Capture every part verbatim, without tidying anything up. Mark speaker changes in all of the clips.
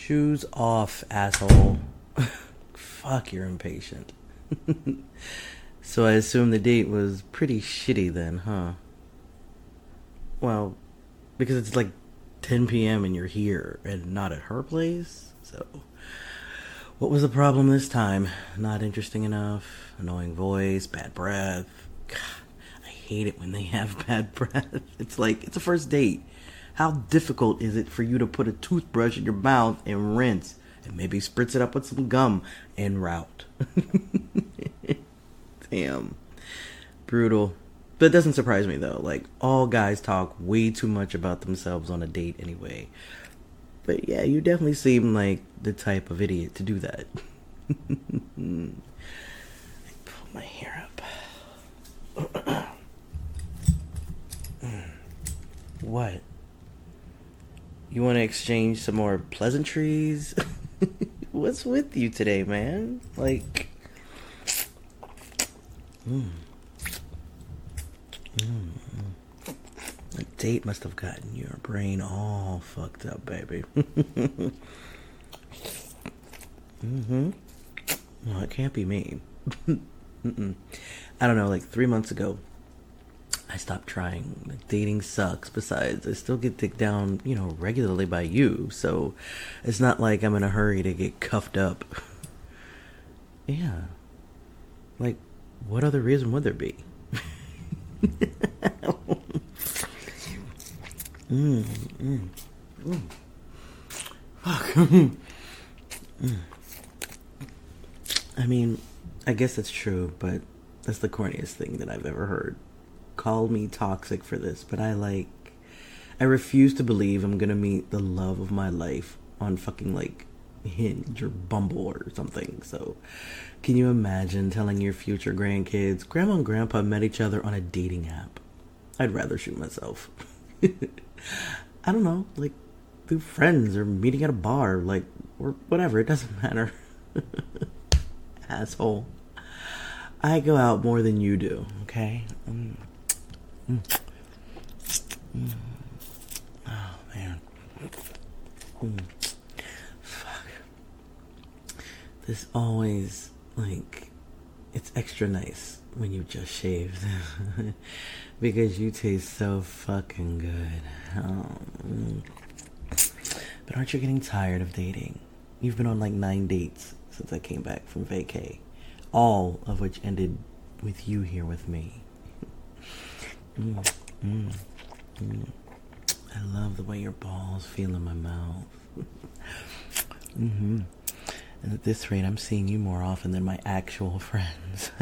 Speaker 1: Shoes off, asshole. Fuck, you're impatient. So I assume the date was pretty shitty then, huh? Well, because it's like ten p.m. and you're here and not at her place, so... What was the problem this time? Not interesting enough, annoying voice, bad breath. God, I hate it when they have bad breath. It's like, it's a first date. How difficult is it for you to put a toothbrush in your mouth and rinse, and maybe spritz it up with some gum en route? Damn. Brutal. But it doesn't surprise me though. Like, all guys talk way too much about themselves on a date anyway. But yeah, you definitely seem like the type of idiot to do that. I pull my hair up. What? You want to exchange some more pleasantries? What's with you today, man? Like... Mm. Mm. The date must have gotten your brain all fucked up, baby. Mm-hmm. Well, it can't be me. Mm-mm. I don't know, like three months ago, I stopped trying. Like, dating sucks. Besides, I still get dicked down, you know, regularly by you, so it's not like I'm in a hurry to get cuffed up. Yeah. Like, what other reason would there be? mm, mm, mm. Fuck. mm. I mean, I guess that's true, but that's the corniest thing that I've ever heard. Call me toxic for this, but I like... I refuse to believe I'm gonna meet the love of my life on fucking, like, Hinge or Bumble or something. So, can you imagine telling your future grandkids, Grandma and Grandpa met each other on a dating app? I'd rather shoot myself. I don't know, like, through friends or meeting at a bar, like, or whatever, it doesn't matter. Asshole. I go out more than you do, okay? Mm. Mm. Mm. Oh, man. Mm. Fuck. This always, like, it's extra nice when you just shaved. Because you taste so fucking good. Um, but aren't you getting tired of dating? You've been on like nine dates since I came back from vacay. All of which ended with you here with me. mm, mm, mm. I love the way your balls feel in my mouth. mm-hmm. And at this rate, I'm seeing you more often than my actual friends.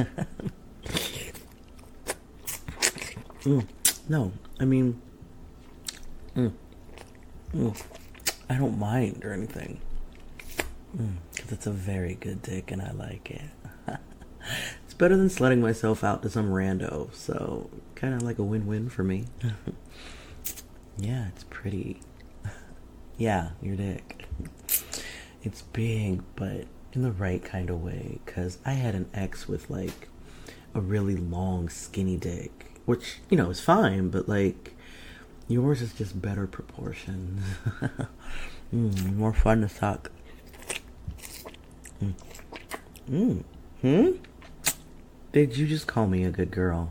Speaker 1: mm. No, I mean, mm, mm, I don't mind or anything. Because mm, it's a very good dick and I like it. It's better than slutting myself out to some rando, so kind of like a win-win for me. Yeah, it's pretty. Yeah, your dick. It's big, but in the right kind of way, because I had an ex with like a really long skinny dick, which, you know, is fine, but like yours is just better proportions. mm, more fun to suck. Mm. Mm. Hmm? Did you just call me a good girl?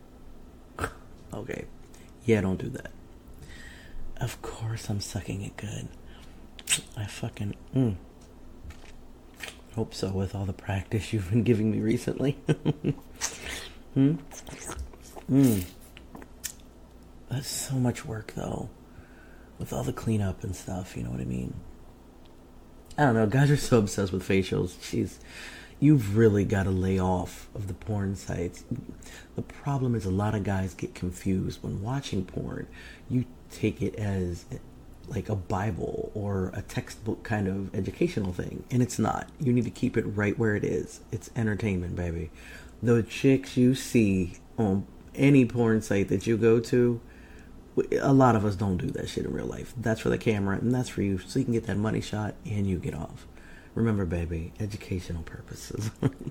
Speaker 1: Okay. Yeah, don't do that. Of course I'm sucking it good. I fucking... Mm. Hope so, with all the practice you've been giving me recently. hmm? Mm. That's so much work, though. With all the cleanup and stuff, you know what I mean? I don't know, guys are so obsessed with facials. Jeez. You've really got to lay off of the porn sites. The problem is a lot of guys get confused when watching porn. You take it as like a Bible or a textbook kind of educational thing, and it's not. You need to keep it right where it is. It's entertainment, baby. The chicks you see on any porn site that you go to, a lot of us don't do that shit in real life. That's for the camera, and that's for you, so you can get that money shot and you get off. Remember, baby, educational purposes.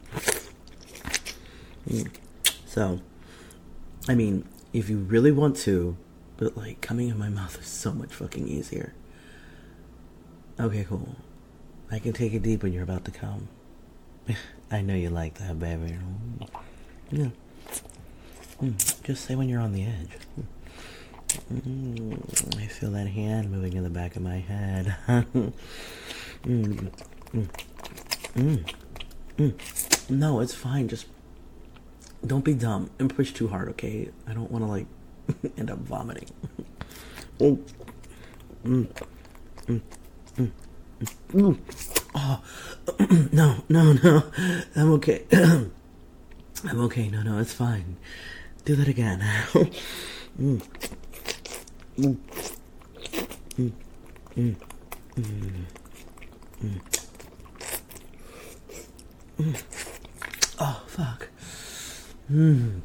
Speaker 1: So, I mean, if you really want to, but like coming in my mouth is so much fucking easier. Okay, cool. I can take it deep when you're about to come. I know you like that, baby. Yeah. Mm, just say when you're on the edge. Mm, I feel that hand moving in the back of my head. mm, mm, mm, mm. No, it's fine. Just don't be dumb and push too hard, okay? I don't want to, like, end up vomiting. oh. Mm, mm, mm, mm. Oh. no, no, no. I'm okay. I'm okay. No, no, it's fine. Do that again. mm. Mm. Mm. Mm. Mm. Mm. Mm. Oh, fuck. Mm.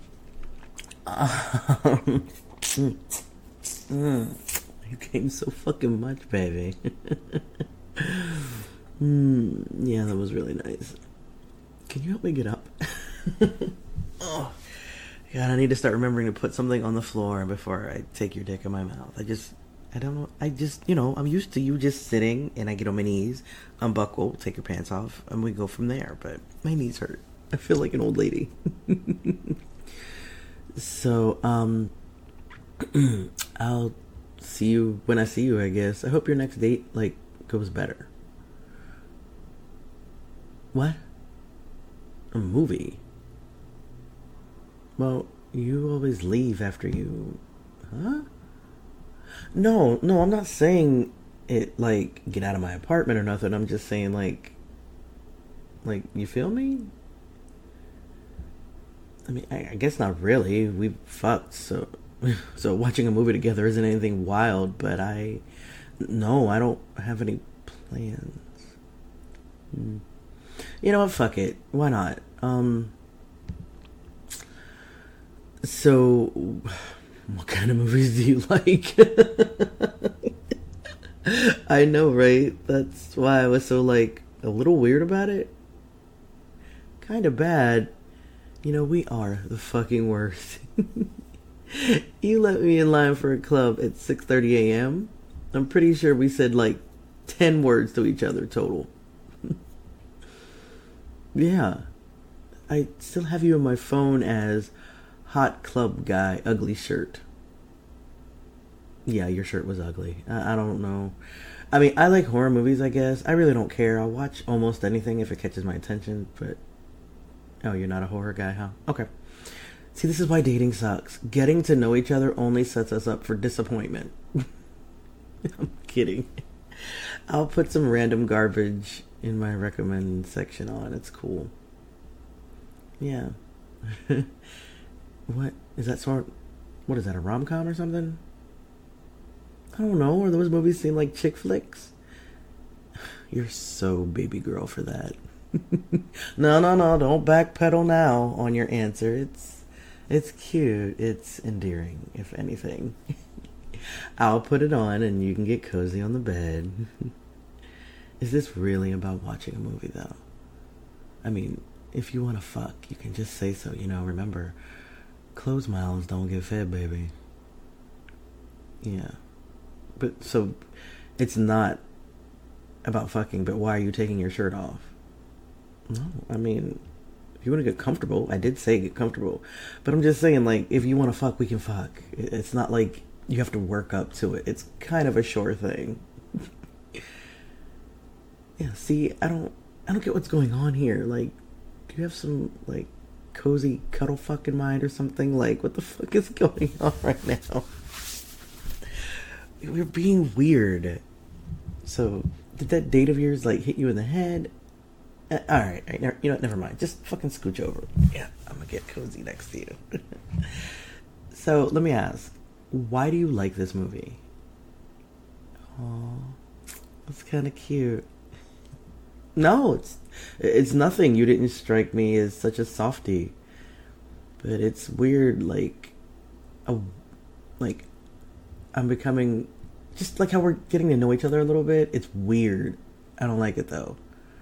Speaker 1: Um, mm. Mm. You came so fucking much, baby. mm. Yeah, that was really nice. Can you help me get up? oh. God, I need to start remembering to put something on the floor before I take your dick in my mouth. I just, I don't know. I just, you know, I'm used to you just sitting and I get on my knees, unbuckle, take your pants off, and we go from there. But my knees hurt. I feel like an old lady. so, um, I'll see you when I see you, I guess. I hope your next date, like, goes better. What? A movie? Well, you always leave after you... Huh? No, no, I'm not saying it, like, get out of my apartment or nothing. I'm just saying, like... Like, you feel me? I mean, I, I guess not really. We fucked, so... So watching a movie together isn't anything wild, but I... No, I don't have any plans. Hmm. You know what? Fuck it. Why not? Um... So, what kind of movies do you like? I know, right? That's why I was so, like, a little weird about it. Kind of bad. You know, we are the fucking worst. You let me in line for a club at six thirty a.m. I'm pretty sure we said, like, ten words to each other total. Yeah. I still have you on my phone as... Hot club guy, ugly shirt. Yeah, your shirt was ugly. I, I don't know. I mean, I like horror movies, I guess. I really don't care. I'll watch almost anything if it catches my attention, but... Oh, you're not a horror guy, huh? Okay. See, this is why dating sucks. Getting to know each other only sets us up for disappointment. I'm kidding. I'll put some random garbage in my recommend section on. It's cool. Yeah. What is that sort? What is that, a rom-com or something? I don't know. Or those movies seem like chick flicks? You're so baby girl for that. no, no, no. Don't backpedal now on your answer. It's it's cute. It's endearing, if anything. I'll put it on and you can get cozy on the bed. Is this really about watching a movie, though? I mean, if you want to fuck, you can just say so. You know, remember... Closed mouths don't get fed, baby. Yeah. But, so, it's not about fucking, but why are you taking your shirt off? No, I mean, if you want to get comfortable, I did say get comfortable. But I'm just saying, like, if you want to fuck, we can fuck. It's not like you have to work up to it. It's kind of a sure thing. Yeah, see, I don't, I don't get what's going on here. Like, do you have some, like, cozy cuddle fuck in mind or something? Like, what the fuck is going on right now? We're being weird. So, did that date of yours, like, hit you in the head? Uh, alright, all right, you know what, never mind. Just fucking scooch over. Yeah, I'm gonna get cozy next to you. So, let me ask, why do you like this movie? Oh, that's kind of cute. No, it's it's nothing. You didn't strike me as such a softie. But it's weird, like, a, like, I'm becoming, just like how we're getting to know each other a little bit. It's weird. I don't like it, though.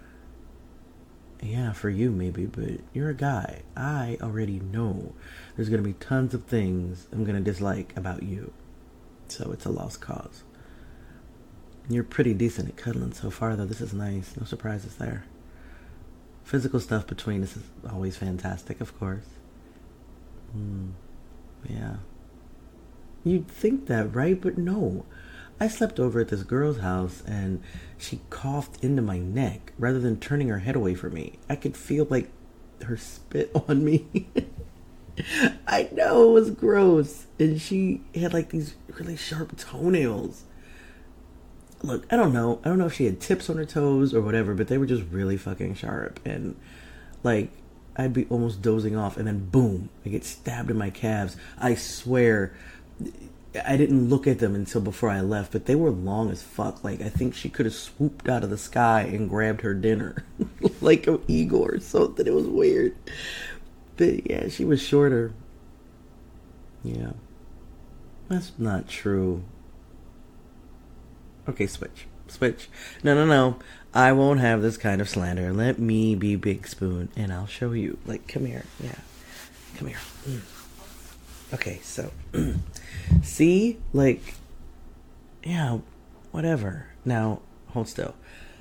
Speaker 1: Yeah, for you, maybe, but you're a guy. I already know there's going to be tons of things I'm going to dislike about you. So it's a lost cause. You're pretty decent at cuddling so far, though. This is nice. No surprises there. Physical stuff between us is always fantastic, of course. Mm, yeah. You'd think that, right? But no. I slept over at this girl's house and she coughed into my neck rather than turning her head away from me. I could feel like her spit on me. I know, it was gross. And she had like these really sharp toenails. Look, I don't know. I don't know if she had tips on her toes or whatever, but they were just really fucking sharp. And like, I'd be almost dozing off and then boom, I get stabbed in my calves. I swear, I didn't look at them until before I left, but they were long as fuck. Like, I think she could have swooped out of the sky and grabbed her dinner. Like an eagle or something. It was weird. But yeah, she was shorter. Yeah. That's not true. Okay, switch. Switch. No, no, no. I won't have this kind of slander. Let me be Big Spoon, and I'll show you. Like, come here. Yeah. Come here. Mm. Okay, so... See? Like... Yeah, whatever. Now, hold still.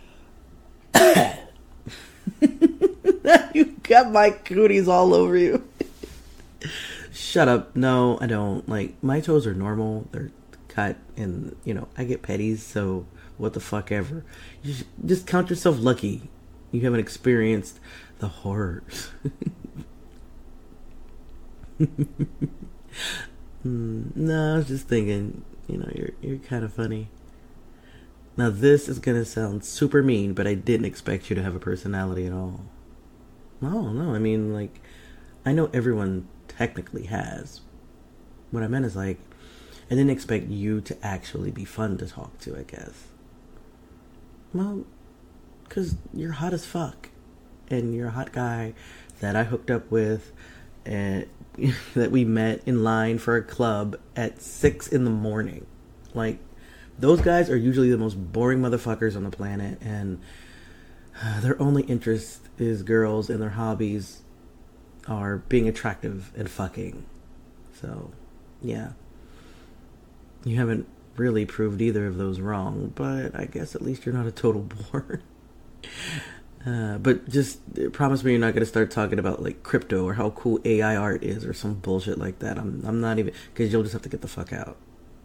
Speaker 1: You got my cooties all over you. Shut up. No, I don't. Like, my toes are normal. They're cut and, you know, I get petties, so what the fuck ever. You just, just count yourself lucky you haven't experienced the horrors. mm, no, I was just thinking, you know, you're you're kind of funny. Now this is gonna sound super mean, but I didn't expect you to have a personality at all. No, no, I mean, like, I know everyone technically has. What I meant is, like, I didn't expect you to actually be fun to talk to, I guess. Well, because you're hot as fuck. And you're a hot guy that I hooked up with and that we met in line for a club at six in the morning. Like, those guys are usually the most boring motherfuckers on the planet, and uh, their only interest is girls, and their hobbies are being attractive and fucking. So, yeah. You haven't really proved either of those wrong, but I guess at least you're not a total bore. uh, but just promise me you're not going to start talking about like crypto or how cool A I art is or some bullshit like that. I'm I'm not even, because you'll just have to get the fuck out.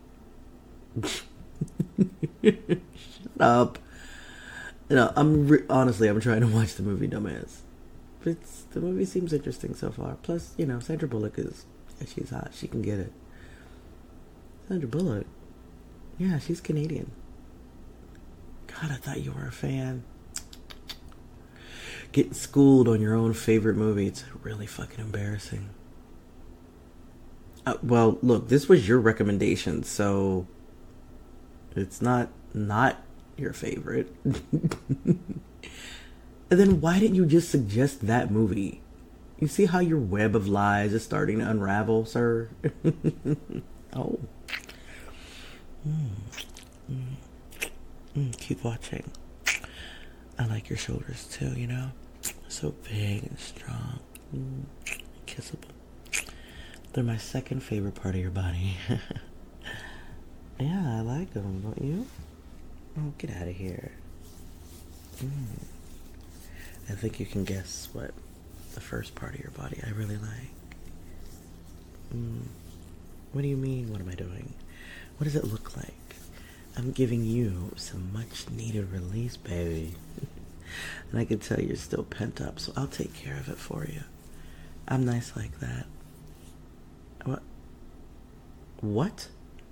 Speaker 1: Shut up. No, I'm re- honestly I'm trying to watch the movie Dumbass. It's the movie seems interesting so far. Plus, you know, Sandra Bullock is yeah, she's hot. She can get it. Sandra Bullock. Yeah, she's Canadian. God, I thought you were a fan. Getting schooled on your own favorite movie. It's really fucking embarrassing. Uh, well, look, this was your recommendation, so it's not not your favorite. And then why didn't you just suggest that movie? You see how your web of lies is starting to unravel, sir? Oh. Mm. Mm. Mm. Keep watching. I like your shoulders too, you know? So big and strong. Mm. Kissable. They're my second favorite part of your body. Yeah, I like them, don't you? Oh, get out of here. Mm. I think you can guess what the first part of your body I really like. Mm. What do you mean, what am I doing? What does it look like? I'm giving you some much needed release, baby. And I can tell you're still pent up, so I'll take care of it for you. I'm nice like that. What? What?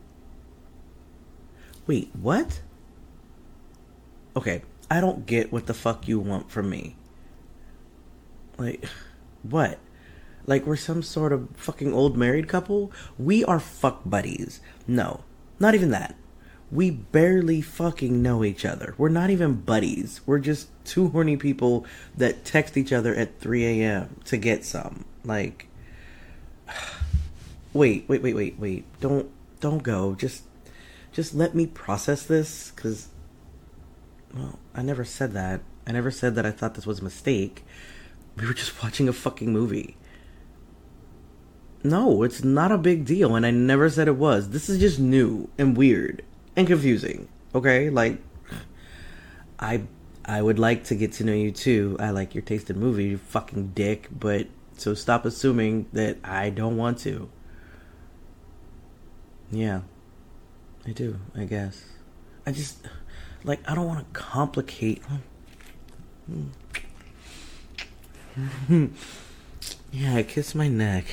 Speaker 1: Wait, what? Okay, I don't get what the fuck you want from me. Like, what? Like we're some sort of fucking old married couple? We are fuck buddies. No, not even that. We barely fucking know each other. We're not even buddies. We're just two horny people that text each other at three a.m. to get some. Like, wait, wait, wait, wait, wait. Don't, don't go. Just, just let me process this, because, well, I never said that. I never said that I thought this was a mistake. We were just watching a fucking movie. No, it's not a big deal, and I never said it was. This is just new and weird and confusing, Okay, like I I would like to get to know you too. I like your taste in movies, you fucking dick, but so stop assuming that I don't want to. Yeah. I do, I guess. I just like I don't want to complicate. Yeah, kiss my neck.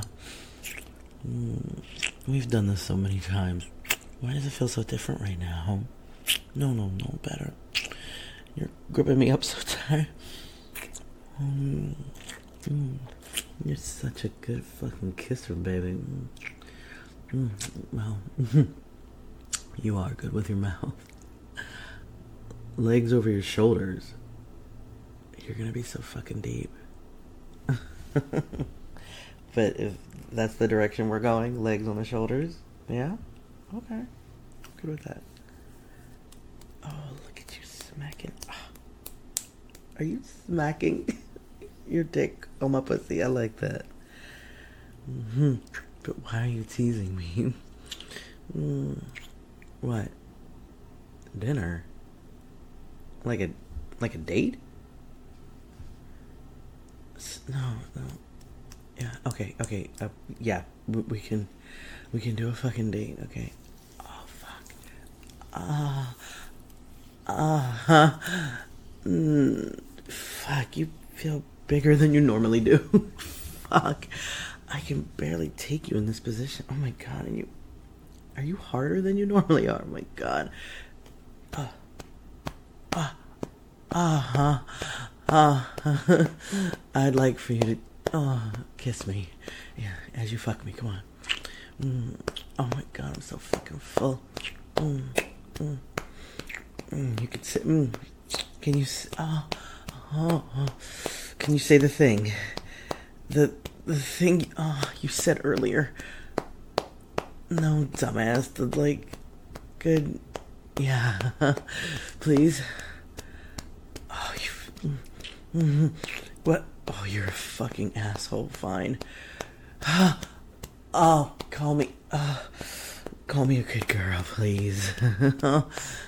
Speaker 1: We've done this so many times. Why does it feel so different right now? No, no, no, better. You're gripping me up so tight. Mm, mm, you're such a good fucking kisser, baby. Mm, well, you are good with your mouth. Legs over your shoulders. You're gonna be so fucking deep. But if that's the direction we're going, legs on the shoulders, yeah? Okay. Good with that. Oh, look at you smacking. Oh. Are you smacking your dick on my pussy? I like that. Mm-hmm. But why are you teasing me? mm. What? Dinner? Like a like a date? No, no. Yeah. Okay. Okay. Uh, yeah. We, we can we can do a fucking date. Okay. Oh fuck. Ah. Uh, uh, huh. Mm, fuck. You feel bigger than you normally do. Fuck. I can barely take you in this position. Oh my god. And you. Are you harder than you normally are? Oh my god. Uh. Uh. Uh huh. Uh, I'd like for you to oh, kiss me. Yeah, as you fuck me. Come on. Mm. Oh my god, I'm so fucking full. Mm. Mm. Mm. You can say. Mm. Can you? Oh, oh, oh. Can you say the thing? The the thing. Oh, you said earlier. No, dumbass. The like. Good. Yeah. Please. Oh, you. Mm-hmm. What? Oh, you're a fucking asshole. Fine. Oh, call me. Uh, call me a good girl, please. mm,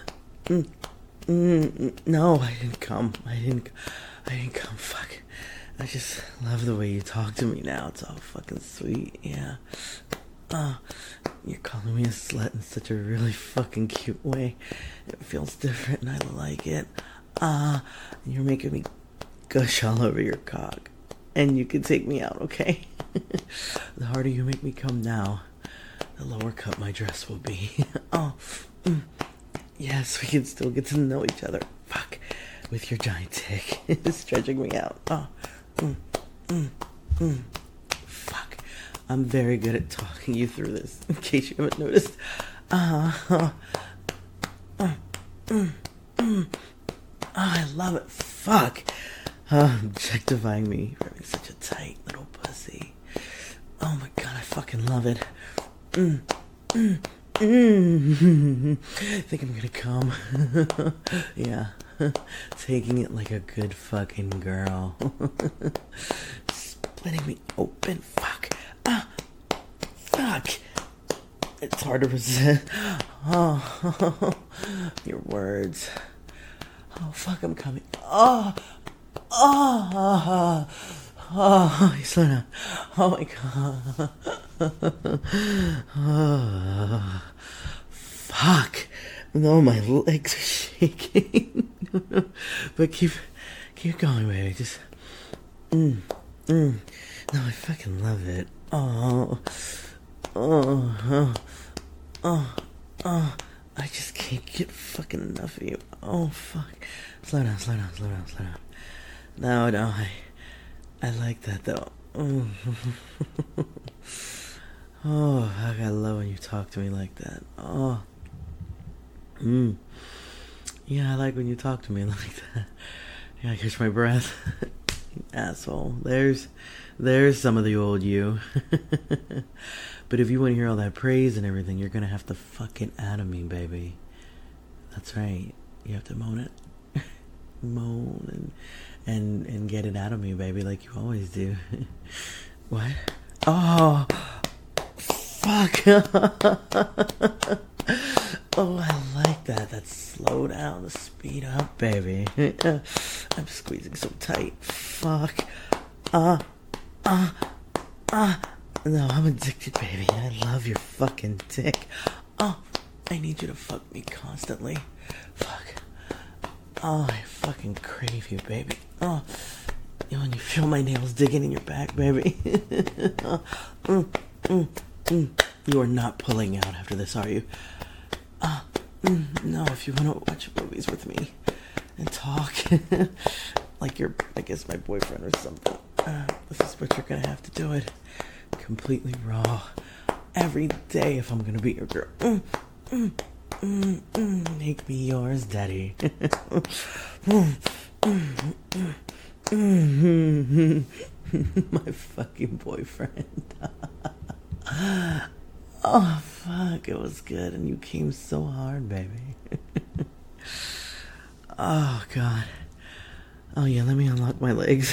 Speaker 1: mm, no, I didn't come. I didn't. I didn't come. Fuck. I just love the way you talk to me now. It's all fucking sweet. Yeah. Uh, you're calling me a slut in such a really fucking cute way. It feels different, and I like it. Ah, uh, you're making me gush all over your cock. And you can take me out, okay? The harder you make me come now, the lower cut my dress will be. Oh, mm. Yes, we can still get to know each other. Fuck, with your giant dick stretching me out. Oh, mm, mm, mm. Fuck, I'm very good at talking you through this, in case you haven't noticed. Uh, uh, uh, mm, mm. Oh, I love it. Fuck. Oh, objectifying me for having such a tight little pussy. Oh my god, I fucking love it. Mm, mm, mm. I think I'm gonna come. Yeah. Taking it like a good fucking girl. Splitting me open. Fuck. Ah. Fuck. It's hard to resist. Oh. Your words. Oh, fuck, I'm coming. Oh. Oh, oh, oh, slow down. Oh my god. Oh, fuck. No, my legs are shaking. But keep, keep going, baby. Just, mm, mm. No, I fucking love it. Oh, oh, oh, oh, oh. I just can't get fucking enough of you. Oh, fuck. Slow down, slow down, slow down, slow down. No, no, I, I like that though. Mm. Oh, I love when you talk to me like that. Oh, mm. Yeah, I like when you talk to me like that. Yeah, I catch my breath. Asshole. There's, there's some of the old you. But if you want to hear all that praise and everything, you're gonna have to fucking out of me, baby. That's right. You have to moan it. Moan and. And and get it out of me, baby, like you always do. What? Oh, fuck. Oh, I like that. That slow down, the speed up, baby. I'm squeezing so tight. Fuck. Uh, uh, uh. No, I'm addicted, baby. I love your fucking dick. Oh, I need you to fuck me constantly. Fuck. Oh, I fucking crave you, baby. Oh, you know, when you feel my nails digging in your back, baby. oh, mm, mm, mm. You are not pulling out after this, are you? Uh, mm, no, if you want to watch movies with me and talk, like you're, I guess, my boyfriend or something, uh, this is what you're gonna have to do it. Completely raw. Every day if I'm gonna be your girl. Mm, mm, mm, mm, make me yours, daddy. mm, mm, mm, mm, mm, my fucking boyfriend. Oh, fuck, it was good, and you came so hard, baby. Oh, God. Oh, yeah, let me unlock my legs.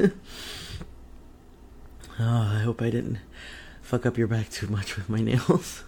Speaker 1: Oh, I hope I didn't fuck up your back too much with my nails.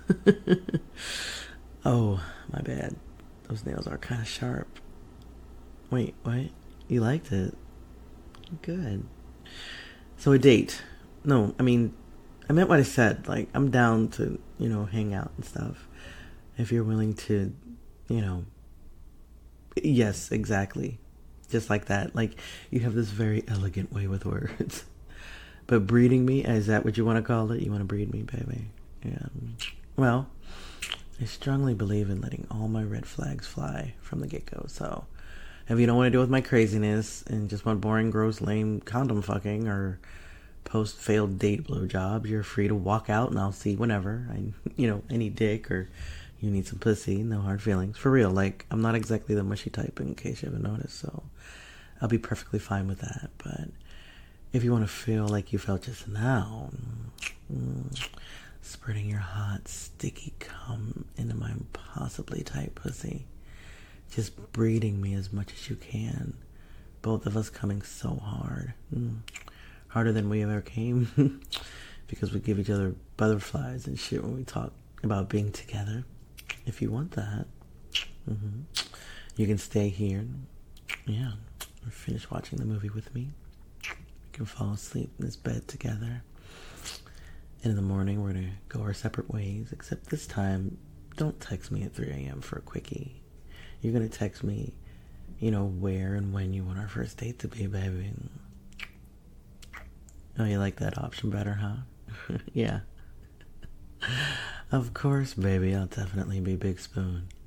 Speaker 1: Oh, my bad. Those nails are kind of sharp. Wait, what? You liked it? Good. So a date. No, I mean... I meant what I said. Like, I'm down to, you know, hang out and stuff. If you're willing to, you know... Yes, exactly. Just like that. Like, you have this very elegant way with words. But breeding me, is that what you want to call it? You want to breed me, baby? Yeah. Well, I strongly believe in letting all my red flags fly from the get-go. So, if you don't want to deal with my craziness and just want boring, gross, lame condom fucking or... post failed date blowjobs, you're free to walk out and I'll see whenever. I, you know, any dick or you need some pussy, no hard feelings. For real, like, I'm not exactly the mushy type in case you haven't noticed, so I'll be perfectly fine with that. But if you want to feel like you felt just now, mm, spreading your hot, sticky cum into my impossibly tight pussy, just breeding me as much as you can, both of us coming so hard. Mm. Harder than we ever came because we give each other butterflies and shit when we talk about being together. If you want that, mm-hmm. You can stay here, yeah, or finish watching the movie with me. You can fall asleep in this bed together, and in the morning we're gonna go our separate ways, except this time don't text me at three a.m. for a quickie. You're gonna text me, you know, where and when you want our first date to be, baby. Oh, you like that option better, huh? Yeah. Of course, baby, I'll definitely be Big Spoon.